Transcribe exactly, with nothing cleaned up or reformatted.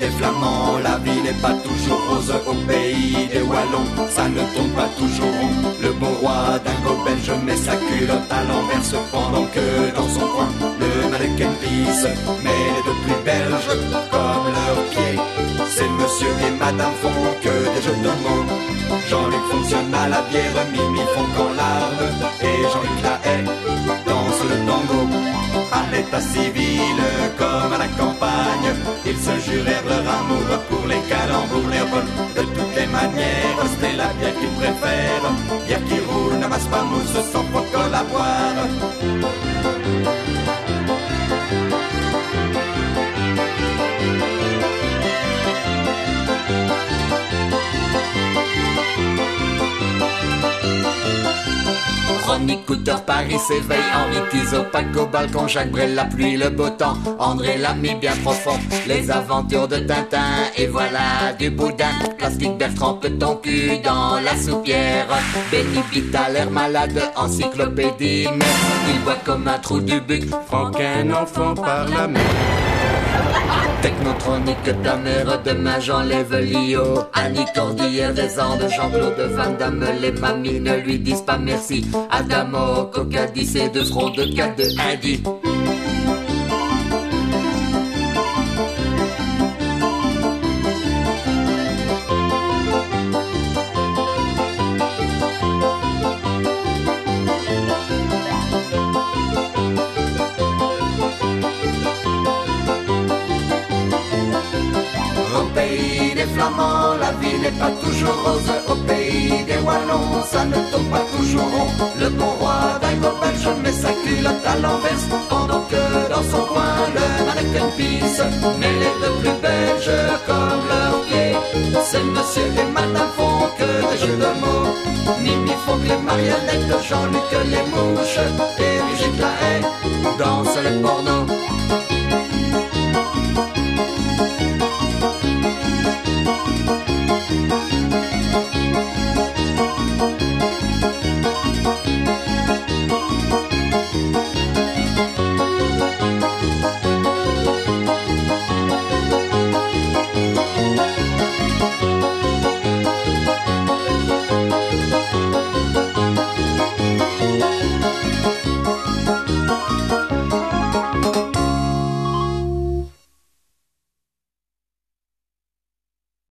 des Flamands, la vie n'est pas toujours rose. Au pays des Wallons, ça ne tourne pas toujours rond. Le bon roi dingo belge met sa culotte à l'envers, cependant que dans son coin, le mannequin pisse. Mais les deux plus belges, comme leurs pieds, c'est monsieur et madame font que des jeux de mots. Jean-Luc fonctionne à la bière, Mimi font qu'en larmes, et Jean-Luc Lahaye danse le tango. À l'état civil, comme à la campagne, ils se jurèrent leur amour pour les calembours. Léopold, de toutes les manières, c'était la bière qu'ils préfèrent. Bière qui roule, n'amasse pas mousse, sans protocole à boire. Ronnie Cooter, Paris s'éveille, Henri Tizot, Paco, balcon, Jacques Brel, la pluie, le beau temps, André Lamy bien profond, les aventures de Tintin, et voilà du boudin, plastique Bertrand, peut ton cul dans la soupière, Benny Vita, l'air malade, encyclopédie, mais il boit comme un trou du buc, Franck un enfant par la mer. Technotronique, ta mère, demain j'enlève l'I O. Annie Cordillère, des Andes, Jean-Claude Van Damme, les mamies ne lui disent pas merci. Adamo, Cocadi, c'est deux fraudes, quatre de Indy. La vie n'est pas toujours rose. Au pays des Wallons, ça ne tombe pas toujours rond. Le bon roi dingo belge met sa culotte à l'envers, pendant que dans son coin le mannequin pisse. Mais les deux plus belges, comme leurs pieds, c'est monsieur et madame font que des jeux de mots. Mimi font que les marionnettes, Jean-Luc les mouches, et Brigitte Lahaye danse le porno.